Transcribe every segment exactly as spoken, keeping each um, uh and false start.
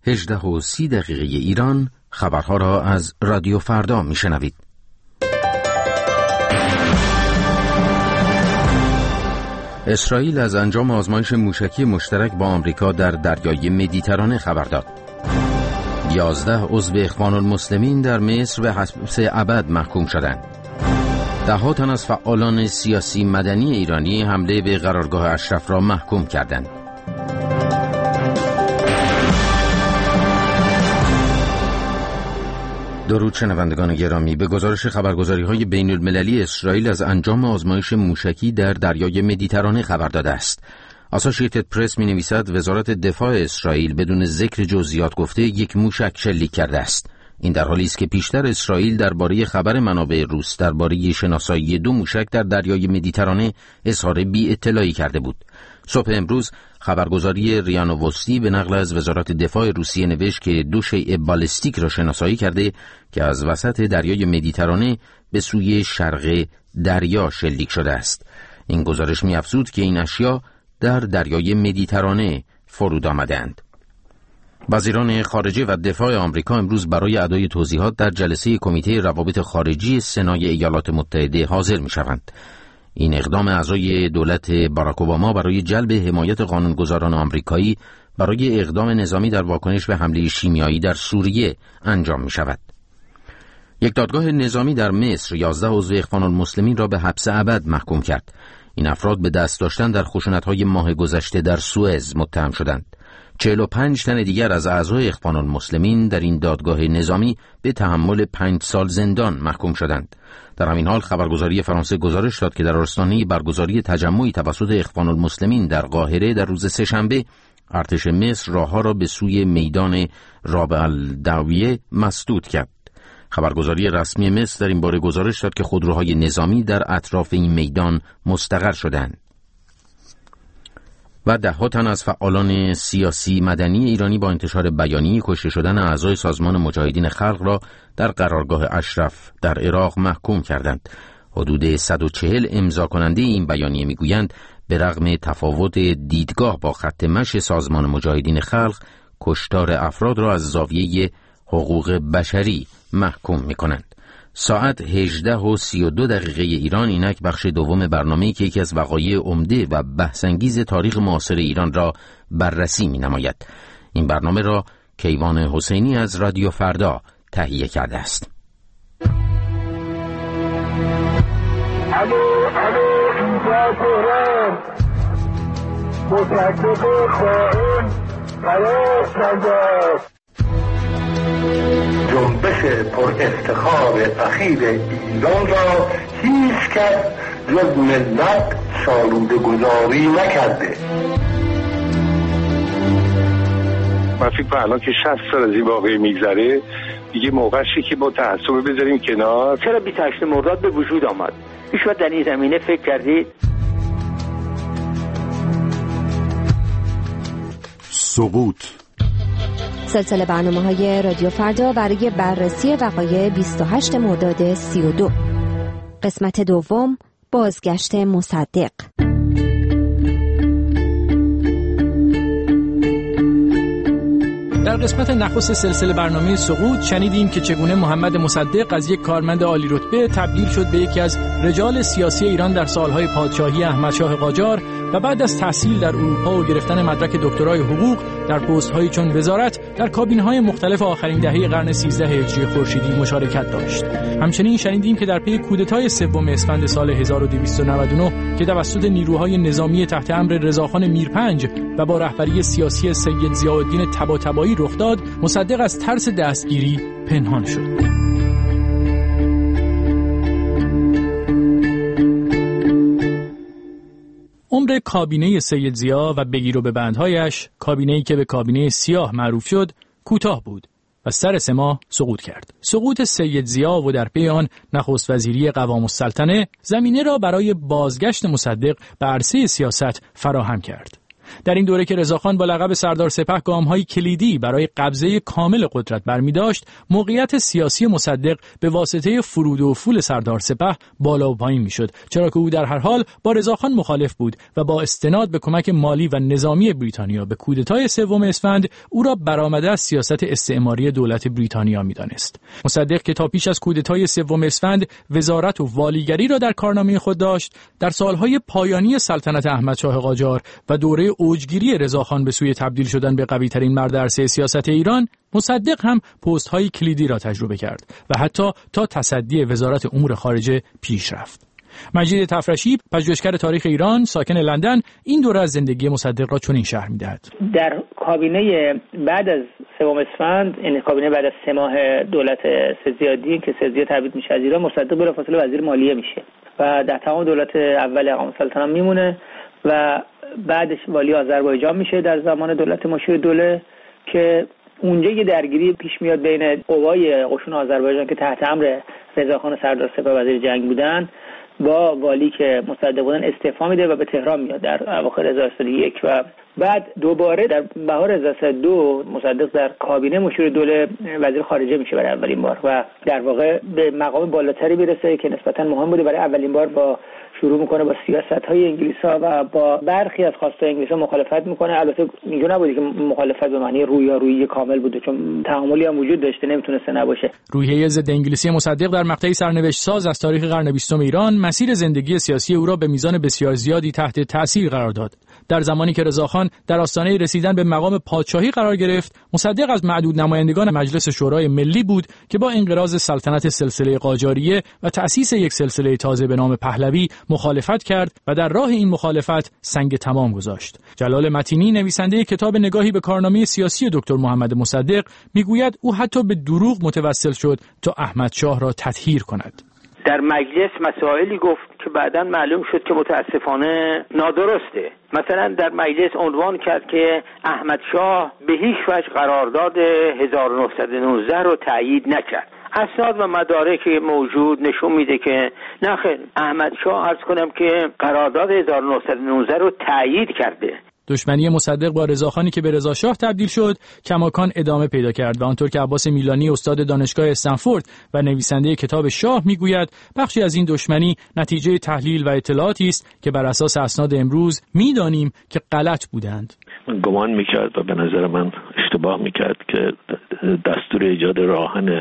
هجده و سی دقیقه ایران خبرها را از رادیو فردا میشنوید. اسرائیل از انجام آزمایش موشکی مشترک با آمریکا در دریای مدیترانه خبر داد. یازده عضو اخوان المسلمین در مصر به حبس ابد محکوم شدند. ده ها تن از فعالان سیاسی مدنی ایرانی حمله به قرارگاه اشرف را محکوم کردند. درود شنوندگان گرامی، به گزارش خبرگزاری‌های بین‌المللی اسرائیل از انجام آزمایش موشکی در دریای مدیترانه خبر داده است. آسوشییتد پرس می‌نویسد وزارت دفاع اسرائیل بدون ذکر جزئیات گفته یک موشک شلیک کرده است. این در حالی است که پیشتر اسرائیل درباره خبر منابع روس درباره شناسایی دو موشک در دریای مدیترانه اظهار بی‌اطلاعی کرده بود. صبح امروز خبرگزاری ریا نووستی به نقل از وزارت دفاع روسیه نوشت که دو شیء بالستیک را شناسایی کرده که از وسط دریای مدیترانه به سوی شرق دریا شلیک شده است. این گزارش می‌افزود که این اشیا در دریای مدیترانه فرود آمدند. وزیران خارجه و دفاع آمریکا امروز برای ادای توضیحات در جلسه کمیته روابط خارجی سنای ایالات متحده حاضر می‌شوند. این اقدام اعضای دولت باراک اوباما برای جلب حمایت قانونگذاران آمریکایی برای اقدام نظامی در واکنش به حمله شیمیایی در سوریه انجام می شود. یک دادگاه نظامی در مصر یازده عضو اخوان المسلمین را به حبس ابد محکوم کرد. این افراد به دست داشتن در خشونت‌های ماه گذشته در سوئز متهم شدند. چهل و پنج تن دیگر از اعضای اخوان المسلمین در این دادگاه نظامی به تحمل پنج سال زندان محکوم شدند. در همین حال خبرگزاری فرانسه گزارش داد که در آستانه برگزاری تجمعی توسط اخوان المسلمین در قاهره در روز سه‌شنبه ارتش مصر راهها را به سوی میدان رابع الدعویه مسدود کرد. خبرگزاری رسمی مصر در این باره گزارش داد که خودروهای نظامی در اطراف این میدان مستقر شدند. و ده ها تن از فعالان سیاسی مدنی ایرانی با انتشار بیانیه کشته شدن اعضای سازمان مجاهدین خلق را در قرارگاه اشرف در عراق محکوم کردند. حدود صد و چهل امضا کننده این بیانیه میگویند به رغم تفاوت دیدگاه با خط مشی سازمان مجاهدین خلق، کشتار افراد را از زاویه حقوق بشری محکوم میکنند. ساعت هجده و سی و دو دقیقه ایران اینک بخش دوم برنامه‌ای که یکی از وقایع عمده و بحث‌انگیز تاریخ معاصر ایران را بررسی می‌نماید. این برنامه را کیوان حسینی از رادیو فردا تهیه کرده است. الو الو اینجا تهران، متحدث خائن برای سنجاب جنبش پر افتخار اخیر ایران را هیچ کس جز ملت سالوده گذاری نکرده. من فکر کنم الان که شصت سال از این واقعه میگذره دیگه موقعشه که با تعصب بذاریم کنار. چرا بیست و هشت مرداد به وجود آمد؟ شما در این زمینه فکر کردید؟ سقوط سلسله برنامه‌های رادیو فردا برای بررسی وقایع بیست و هشت مرداد سی و دو. قسمت دوم، بازگشت مصدق. در قسمت نخست سلسله برنامه سقوط شنیدیم که چگونه محمد مصدق از یک کارمند عالی رتبه تبدیل شد به یکی از رجال سیاسی ایران در سالهای پادشاهی احمدشاه قاجار و بعد از تحصیل در اروپا و گرفتن مدرک دکترای حقوق در پست‌هایی چون وزارت در کابینه‌های مختلف آخرین دهه قرن سیزده هجری خورشیدی مشارکت داشت. همچنین شنیدیم که در پی کودتای سوم اسفند سال هزار و دویست و نود و نه که توسط نیروهای نظامی تحت امر رضاخان میرپنج و با رهبری سیاسی سید ضیاءالدین طباطبایی رخ داد، مصدق از ترس دستگیری پنهان شد. عمر کابینه سید ضیا و بگیر و ببندهایش، کابینه‌ای که به کابینه سیاه معروف شد، کوتاه بود و سر سه ماه سقوط کرد. سقوط سید ضیا و در پی آن نخست وزیری قوام السلطنه زمینه را برای بازگشت مصدق به عرصه سیاست فراهم کرد. در این دوره که رضاخان با لقب سردار سپه گام‌های کلیدی برای قبضه کامل قدرت برمی‌داشت، موقعیت سیاسی مصدق به واسطه فرود و افول سردار سپه بالا و پایین می‌شد، چرا که او در هر حال با رضاخان مخالف بود و با استناد به کمک مالی و نظامی بریتانیا به کودتای سوم اسفند او را برآمده از سیاست استعماری دولت بریتانیا می‌دانست. مصدق که تا پیش از کودتای سوم اسفند وزارت و والیگری را در کارنامه خود داشت، در سالهای پایانی سلطنت احمدشاه قاجار و دوره اوجگیری رضاخان به سوی تبدیل شدن به قوی‌ترین مرد عرصه سیاست ایران، مصدق هم پست‌های کلیدی را تجربه کرد و حتی تا تصدی وزارت امور خارجه پیش رفت. مجید تفرشی، پژوهشگر تاریخ ایران ساکن لندن، این دوره از زندگی مصدق را چنین شرح می‌دهد. در کابینه بعد از سوم اسفند، این کابینه بعد از سه ماه دولت سه‌زیادی که سه‌زیاد تبعید میشه از ایران، مصدق بلافاصله وزیر مالیه میشه و در تمام دولت اول اقامت سلطنت میمونه و بعدش والی آذربایجان میشه در زمان دولت مشیر دوله که اونجا یه درگیری پیش میاد بین قوای قشون آذربایجان که تحت امر رضاخان سردار سپه وزیر جنگ بودن با والی که مصدق بودن استعفا میده و به تهران میاد در اواخر هزار و سیصد و یک و بعد دوباره در بهار هزار و سیصد و دو مصدق در کابینه مشیر دوله وزیر خارجه میشه برای اولین بار و در واقع به مقام بالاتری میرسه که نسبتا مهم بوده. برای اولین بار با شروع میکنه با سیاست‌های انگلیس‌ها و با برخی از خواستهای انگلیس‌ها مخالفت میکنه. البته اینجا نبوده که مخالفت به معنی رویارویی کامل بوده، چون تعاملی هم وجود داشته، نمیتونسته نباشه. روحیه ضد انگلیسی مصدق در مقطعی سرنوشت ساز از تاریخ قرن بیستم ایران مسیر زندگی سیاسی او را به میزان بسیار زیادی تحت تأثیر قرار داد. در زمانی که رضاخان در آستانه رسیدن به مقام پادشاهی قرار گرفت، مصدق از معدود نمایندگان مجلس شورای ملی بود که با انقراض سلطنت سلسله قاجاریه و تأسیس یک سلسله تازه به نام پهلوی مخالفت کرد و در راه این مخالفت سنگ تمام گذاشت. جلال متینی، نویسنده کتاب نگاهی به کارنامه سیاسی دکتر محمد مصدق، میگوید او حتی به دروغ متوسل شد تا احمد شاه را تطهیر کند. در مجلس مسائلی گفت که بعداً معلوم شد که متاسفانه نادرسته. مثلا در مجلس عنوان کرد که احمد شاه به هیچ وجه قرارداد هزار و نهصد و نوزده رو تایید نکرد. اسناد و مدارک موجود نشون میده که نه خیر، احمد شاه عرض کنم که قرارداد هزار و نهصد و نوزده رو تایید کرده. دشمنی مصدق با رضاخانی که به رضا شاه تبدیل شد کماکان ادامه پیدا کرد و آنطور که عباس میلانی استاد دانشگاه استنفورد و نویسنده کتاب شاه میگوید، بخشی از این دشمنی نتیجه تحلیل و اطلاعاتی است که بر اساس اسناد امروز میدانیم که غلط بودند. گمان میکرد و به نظر من اشتباه میکرد که دستور ایجاد راهن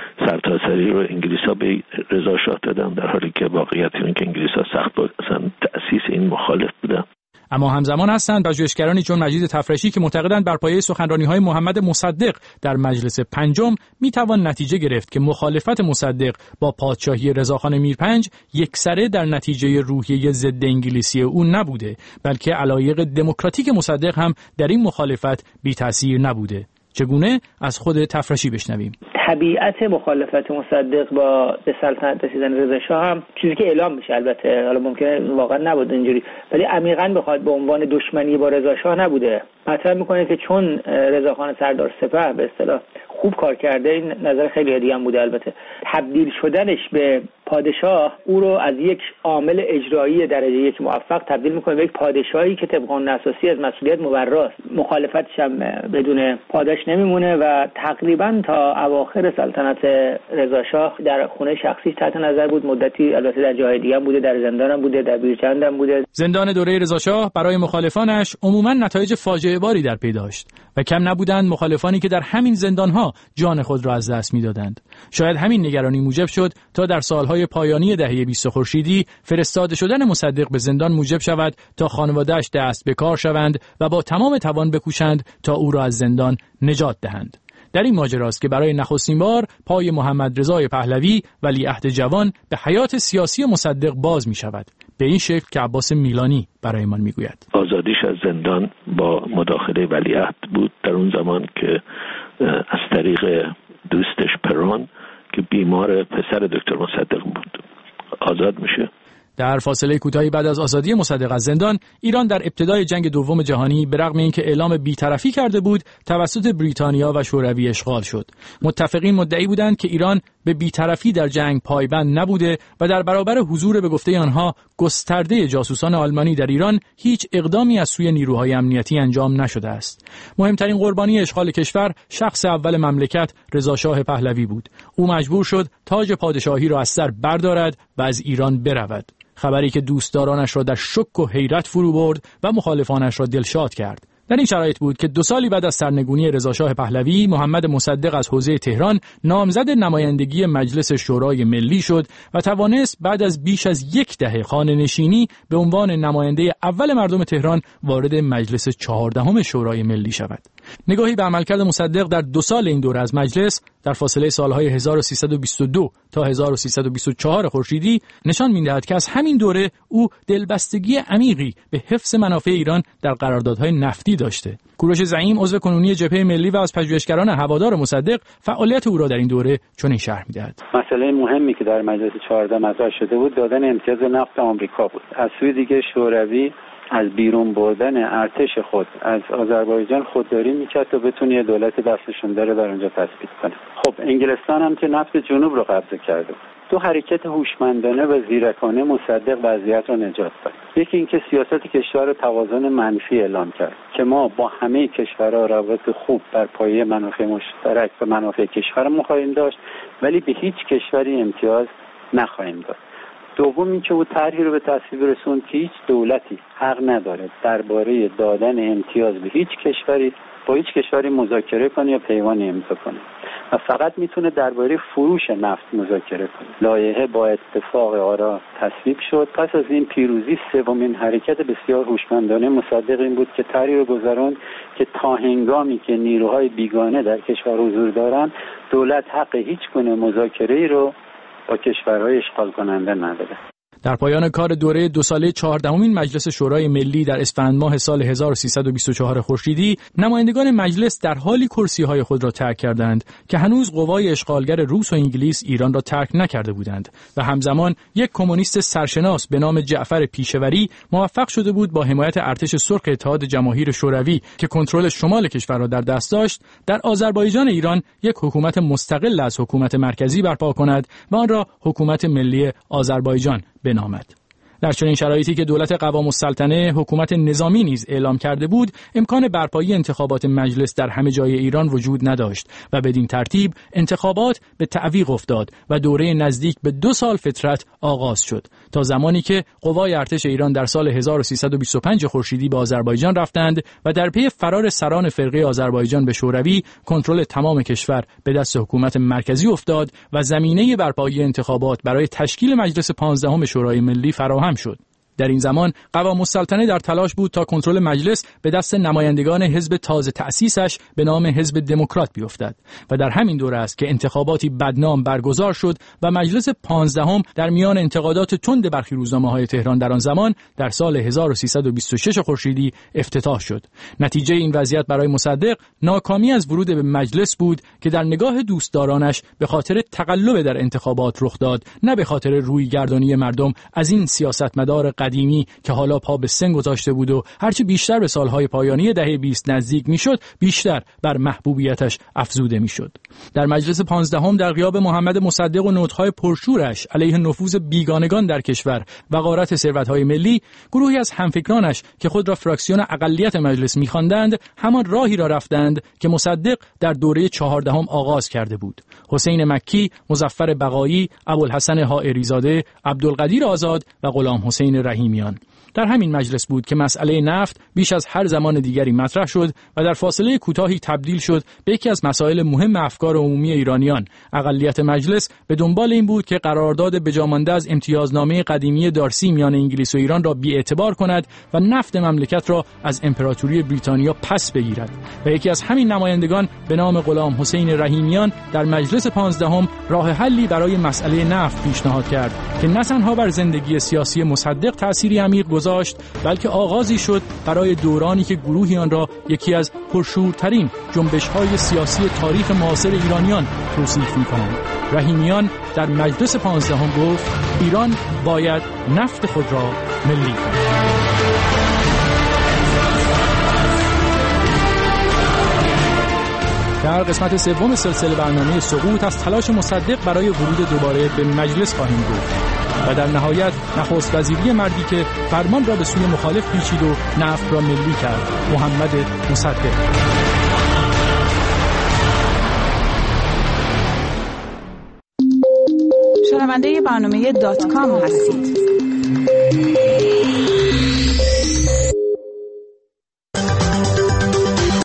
سرتاسری رو انگلیس‌ها به رضا شاه دادن، در حالی که واقعیت اینه که انگلیس‌ها سخت با تأسیس این مخالف بودن. اما همزمان هستند پژوهشگرانی چون مجید تفرشی که معتقدند بر پایه سخنرانی‌های محمد مصدق در مجلس پنجم میتوان نتیجه گرفت که مخالفت مصدق با پادشاهی رضاخان میرپنج یکسره در نتیجه روحیه ضد انگلیسی او نبوده، بلکه علایق دموکراتیک مصدق هم در این مخالفت بی تأثیر نبوده. چگونه؟ از خود تفرشی بشنویم. طبیعت مخالفت مصدق با به سلطنت رسیدن رضا شاه هم چیزی که اعلام میشه، البته حالا ممکنه واقعا نبوده اینجوری، ولی عمیقاً بخواد به عنوان دشمنی با رضا شاه نبوده. مطرح میکنه که چون رضاخان سردار سپه به اصطلاح خوب کار کرده، این نظر خیلی دیگه هم بوده، البته تبدیل شدنش به پادشاه او رو از یک عامل اجرایی درجه یک موفق تبدیل میکنه به یک پادشاهی که طبق قانون اساسی از مسئولیت مبراست. مخالفتش هم بدون پاداش نمیمونه و تقریبا تا اواخر سلطنت رضا شاه در خونه شخصی تحت نظر بود. مدتی البته در جای دیگه هم بوده، در زندان هم بوده، در بیرچند هم بوده. زندان دوره رضا شاه برای مخالفانش عموما نتایج فاجعه باری در پی داشت و کم نبودند مخالفانی که در همین زندانها جان خود را از دست میدادند. شاید همین نگرانی موجب شد تا در سالهای پایانی دهه بیست خورشیدی فرستاده شدن مصدق به زندان موجب شود تا خانواده‌اش دست به کار شوند و با تمام توان بکوشند تا او را از زندان نجات دهند. در این ماجراست که برای نخستین بار پای محمد رضای پهلوی ولیعهد جوان به حیات سیاسی مصدق باز می شود، به این شکل که عباس میلانی برایمان می گوید. آزادیش از زندان با مداخله ولیعهد بود در اون زمان که از طریق دوستش پرون که بیمار پسر دکتر مصدق بود آزاد میشه. در فاصله کوتاهی بعد از آزادی مصدق از زندان، ایران در ابتدای جنگ دوم جهانی به رغم اینکه اعلام بی‌طرفی کرده بود، توسط بریتانیا و شوروی اشغال شد. متفقین مدعی بودند که ایران به بی‌طرفی در جنگ پایبند نبوده و در برابر حضور به گفته آنها گسترده جاسوسان آلمانی در ایران هیچ اقدامی از سوی نیروهای امنیتی انجام نشده است. مهمترین قربانی اشغال کشور شخص اول مملکت رضا شاه پهلوی بود. او مجبور شد تاج پادشاهی را از سر بردارد و از ایران برود. خبری که دوستدارانش را در شک و حیرت فرو برد و مخالفانش را دلشاد کرد. در این شرایط بود که دو سالی بعد از سرنگونی رضا شاه پهلوی، محمد مصدق از حوزه تهران نامزد نمایندگی مجلس شورای ملی شد و توانست بعد از بیش از یک دهه خانه‌نشینی به عنوان نماینده اول مردم تهران وارد مجلس چهاردهم شورای ملی شود. نگاهی به عملکرد مصدق در دو سال این دوره از مجلس در فاصله سالهای هزار و سیصد و بیست و دو تا هزار و سیصد و بیست و چهار خورشیدی نشان می‌دهد که از همین دوره او دلبستگی عمیقی به حفظ منافع ایران در قراردادهای نفتی داشته. کوروش زعیم عضو کنونی جبهه ملی و از پژوهشگران هوادار مصدق فعالیت او را در این دوره چنین شرح می‌دهد. مسئله مهمی که در مجلس چهاردهم مطرح شده بود دادن امتیاز نفت آمریکا بود. از سوی دیگه شوروی از بیرون بردن ارتش خود از آذربایجان خودداری میکرد تا بتونه یه دولت دستشون داره در اونجا تثبیت کنه. خب انگلستان هم که نفت جنوب رو قبضه کرده. دو حرکت هوشمندانه و زیرکانه مصدق وضعیت رو نجات داد. یکی اینکه سیاست کشور رو توازن منفی اعلام کرد که ما با همه کشورها روابط خوب بر پایه منافع مشترک و منافع کشورمون خواهیم داشت، ولی به هیچ کشوری امتیاز نخواهیم داد. دوم این که او طرحی رو به تصویب رسوند که هیچ دولتی حق نداره درباره دادن امتیاز به هیچ کشوری با هیچ کشوری مذاکره کنه یا پیمانی امضا کنه و فقط میتونه درباره فروش نفت مذاکره کنه. لایحه با اتفاق آرا تصویب شد. پس از این پیروزی سومین حرکت بسیار هوشمندانه مصدق این بود که طرحی رو گذراند که تا هنگامی که نیروهای بیگانه در کشور حضور دارن دولت حق هیچ گونه مذاکره‌ای رو با کشورهای اشغال کننده نداره. در پایان کار دوره دو ساله چهاردهمین مجلس شورای ملی در اسفند ماه سال هزار و سیصد و بیست و چهار خورشیدی، نمایندگان مجلس در حالی کرسی‌های خود را ترک کردند که هنوز قوای اشغالگر روس و انگلیس ایران را ترک نکرده بودند و همزمان یک کمونیست سرشناس به نام جعفر پیشوری موفق شده بود با حمایت ارتش سرخ اتحاد جماهیر شوروی که کنترل شمال کشور را در دست داشت، در آذربایجان ایران یک حکومت مستقل از حکومت مرکزی برپا کند و آن را حکومت ملی آذربایجان بنامد. در چنین شرایطی که دولت قوام السلطنه حکومت نظامی نیز اعلام کرده بود، امکان برپایی انتخابات مجلس در همه جای ایران وجود نداشت و بدین ترتیب انتخابات به تعویق افتاد و دوره نزدیک به دو سال فترت آغاز شد تا زمانی که قوای ارتش ایران در سال هزار و سیصد و بیست و پنج خورشیدی به آذربایجان رفتند و در پی فرار سران فرقه آذربایجان به شوروی کنترل تمام کشور به دست حکومت مرکزی افتاد و زمینه برپایی انتخابات برای تشکیل مجلس پانزدهم شورای ملی فراهم شد. در این زمان قوام السلطنه در تلاش بود تا کنترل مجلس به دست نمایندگان حزب تازه تأسیسش به نام حزب دموکرات بیفتد و در همین دوره است که انتخاباتی بدنام برگزار شد و مجلس پانزدهم در میان انتقادات تند برخی روزنامه‌های تهران در آن زمان در سال هزار و سیصد و بیست و شش خورشیدی افتتاح شد. نتیجه این وضعیت برای مصدق ناکامی از ورود به مجلس بود که در نگاه دوستدارانش به خاطر تقلب در انتخابات رخ داد، نه به خاطر رویگردانی مردم از این سیاستمدار قدیمی که حالا پا به سن گذاشته بود و هرچی بیشتر به سالهای پایانی دهه بیست نزدیک میشد، بیشتر بر محبوبیتش افزوده میشد. در مجلس پانزدهم در غیاب محمد مصدق و نوت‌های پرشورش علیه نفوذ بیگانگان در کشور و غارت ثروت‌های ملی، گروهی از همفکرانش که خود را فراکسیون اقلیت مجلس می‌خواندند، همان راهی را رفتند که مصدق در دوره چهاردهم آغاز کرده بود. حسین مکی، مظفر بقایی، ابوالحسن حائری‌زاده، عبدالقدیر آزاد و غلام حسین رحیمیان. در همین مجلس بود که مسئله نفت بیش از هر زمان دیگری مطرح شد و در فاصله کوتاهی تبدیل شد به یکی از مسائل مهم افکار عمومی ایرانیان. اقلیت مجلس به دنبال این بود که قرارداد بجامانده از امتیازنامه قدیمی دارسی میان انگلیس و ایران را بی‌اعتبار کند و نفت مملکت را از امپراتوری بریتانیا پس بگیرد و یکی از همین نمایندگان به نام غلام حسین رحیمیان در مجلس پانزدهم راه حلی برای مسئله نفت پیشنهاد کرد که نه تنها بر زندگی سیاسی مصدق تأثیری عمیق گذاشت، بلکه آغازی شد برای دورانی که گروهی آن را یکی از پرشورترین جنبش‌های سیاسی تاریخ معاصر ایرانیان توصیف می‌کنند. رحیمیان در مجلس پانزدهم گفت ایران باید نفت خود را ملی کند. در قسمت سوم سلسله برنامه سقوط از تلاش مصدق برای ورود دوباره به مجلس خواهیم گفت و در نهایت نخست وزیری مردی که فرمان را به سوی مخالف پیچید و نفت را ملی کرد، محمد مصدق. شنونده برنامه دات کام هستید.